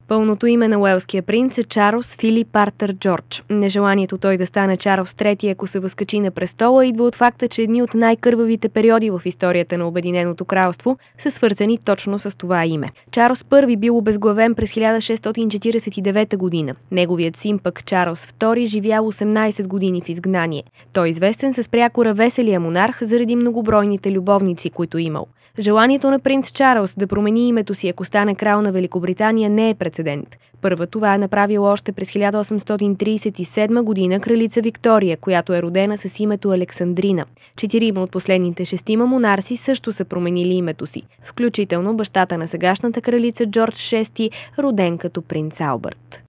Пълното име на уелския принц е Чарлз Филип Артър Джордж. Нежеланието той да стане Чарлз III, ако се възкачи на престола, идва от факта, че едни от най-кървавите периоди в историята на Обединеното кралство са свързани точно с това име. Чарлз I бил обезглавен през 1649 година. Неговият син пък Чарлз II живял 18 години в изгнание. Той е известен с прякора веселия монарх заради многобройните любовници, които имал. Желанието на принц Чарлз да промени името си, ако стане крал на Великобритания, не е прецедент. Първа това е направила още през 1837 година кралица Виктория, която е родена с името Александрина. 4 от последните 6 монарси също са променили името си, включително бащата на сегашната кралица Джордж VI, роден като принц Албърт.